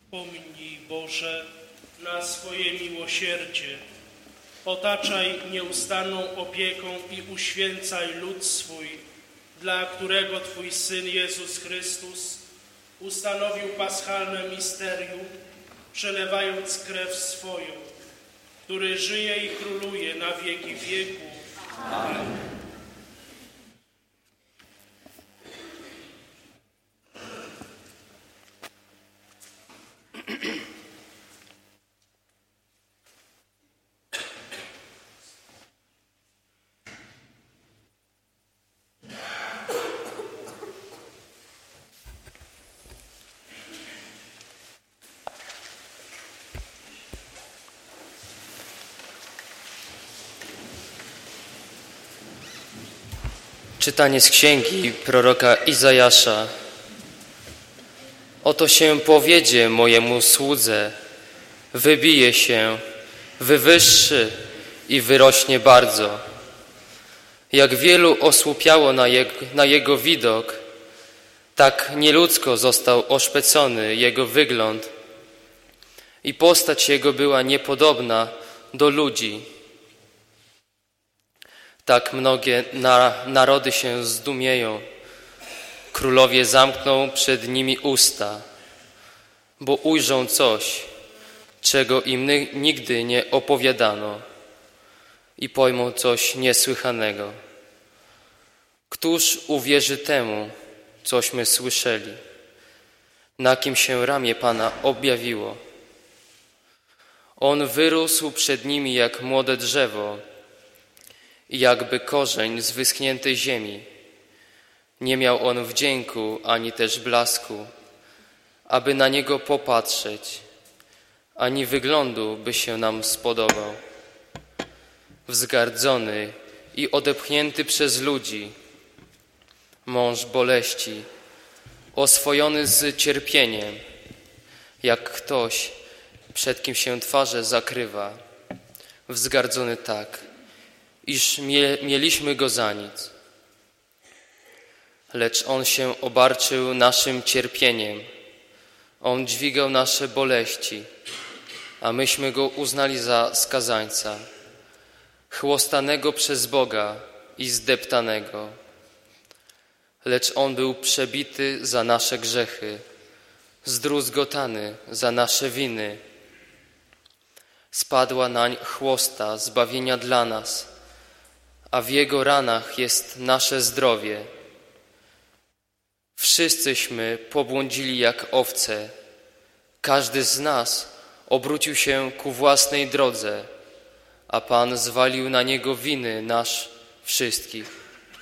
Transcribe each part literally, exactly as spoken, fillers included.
Pomnij, Boże, na swoje miłosierdzie. Otaczaj nieustanną opieką i uświęcaj lud swój, dla którego Twój Syn Jezus Chrystus ustanowił paschalne misterium, przelewając krew swoją, który żyje i króluje na wieki wieków. Amen. Czytanie z księgi proroka Izajasza. Oto się powiedzie mojemu słudze, wybije się, wywyższy i wyrośnie bardzo. Jak wielu osłupiało na jego, na jego widok, tak nieludzko został oszpecony jego wygląd i postać jego była niepodobna do ludzi. Tak mnogie na, narody się zdumieją, królowie zamkną przed nimi usta, bo ujrzą coś, czego im nigdy nie opowiadano i pojmą coś niesłychanego. Któż uwierzy temu, cośmy słyszeli, na kim się ramię Pana objawiło? On wyrósł przed nimi jak młode drzewo, jakby korzeń z wyschniętej ziemi. Nie miał on wdzięku ani też blasku, aby na niego popatrzeć, ani wyglądu by się nam spodobał. Wzgardzony i odepchnięty przez ludzi, mąż boleści, oswojony z cierpieniem, jak ktoś, przed kim się twarze zakrywa, wzgardzony tak, iż mie, mieliśmy go za nic. Lecz on się obarczył naszym cierpieniem, on dźwigał nasze boleści, a myśmy go uznali za skazańca, chłostanego przez Boga i zdeptanego. Lecz on był przebity za nasze grzechy, zdruzgotany za nasze winy. Spadła nań chłosta zbawienia dla nas, a w jego ranach jest nasze zdrowie. Wszyscyśmy pobłądzili jak owce, każdy z nas obrócił się ku własnej drodze, a Pan zwalił na niego winy nasz wszystkich.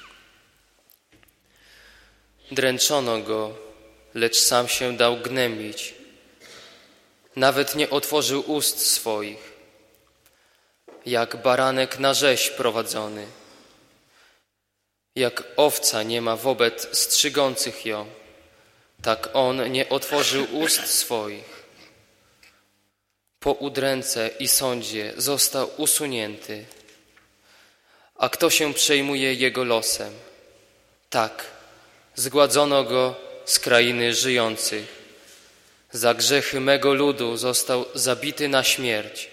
Dręczono go, lecz sam się dał gnębić. Nawet nie otworzył ust swoich, jak baranek na rzeź prowadzony. Jak owca nie ma wobec strzygących ją, tak on nie otworzył ust swoich. Po udręce i sądzie został usunięty. A kto się przejmuje jego losem? Tak, zgładzono go z krainy żyjących. Za grzechy mego ludu został zabity na śmierć.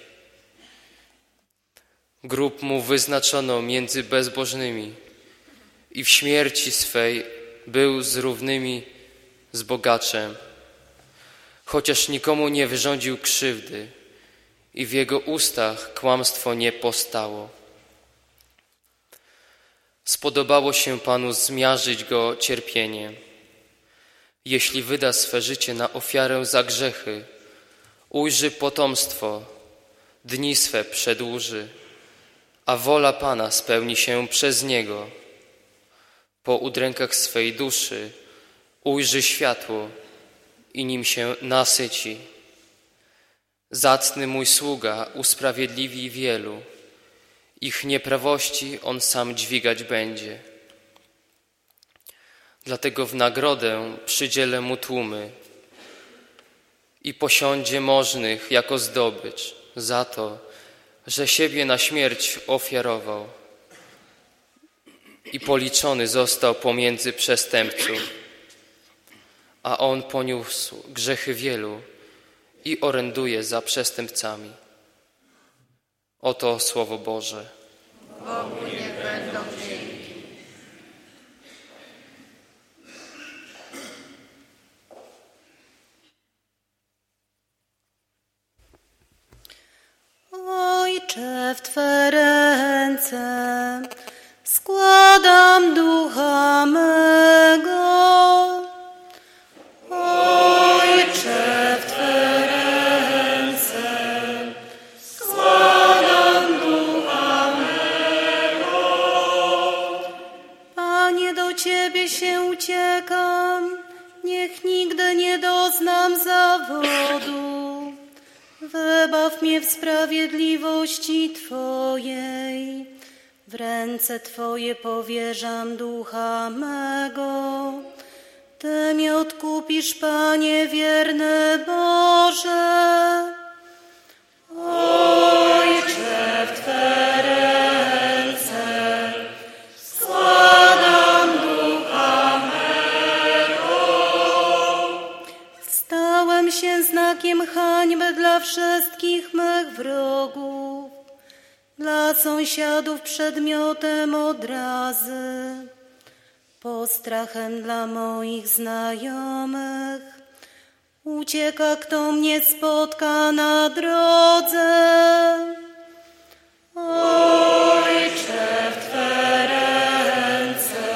Grób mu wyznaczono między bezbożnymi i w śmierci swej był z równymi z bogaczem, chociaż nikomu nie wyrządził krzywdy i w jego ustach kłamstwo nie postało. Spodobało się Panu zmiażdżyć go cierpieniem. Jeśli wyda swe życie na ofiarę za grzechy, ujrzy potomstwo, dni swe przedłuży, a wola Pana spełni się przez niego. Po udrękach swej duszy ujrzy światło i nim się nasyci. Zacny mój sługa usprawiedliwi wielu, ich nieprawości on sam dźwigać będzie. Dlatego w nagrodę przydzielę mu tłumy i posiądzie możnych jako zdobycz za to, że siebie na śmierć ofiarował i policzony został pomiędzy przestępców, a on poniósł grzechy wielu i oręduje za przestępcami. Oto Słowo Boże. Bogu niech będą dzięki. Ojcze, w Twe ręce składam ducha mego. Ojcze, w Twe ręce składam ducha mego. Panie, do Ciebie się uciekam, niech nigdy nie doznam zawodu. Wybaw mnie w sprawiedliwości Twojej. W ręce Twoje powierzam ducha mego. Ty mnie odkupisz, Panie, wierny Boże. Ojcze, w Twe ręce składam ducha mego. Stałem się znakiem hańby dla wszystkich mych wrogów, dla sąsiadów przedmiotem odrazy, postrachem dla moich znajomych. Ucieka, kto mnie spotka na drodze. Ojcze, w Twe ręce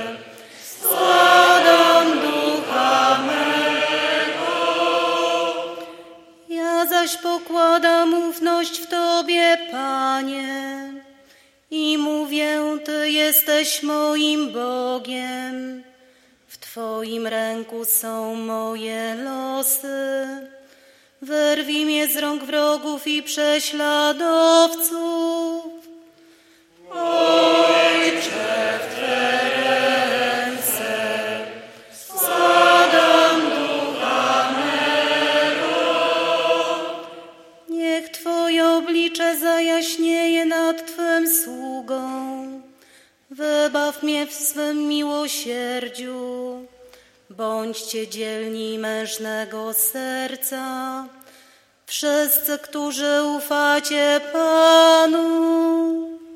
składam ducha mego. Ja zaś pokładam ufność w Tobie, Panie, i mówię, Ty jesteś moim Bogiem. W Twoim ręku są moje losy. Wyrwij mnie z rąk wrogów i prześladowców. Ojcze, w Twe ręce składam ducha mego. Niech Twoje oblicze zajaśnieje nad Twym sługą. Wybaw mnie w swym miłosierdziu. Bądźcie dzielni mężnego serca, wszyscy, którzy ufacie Panu.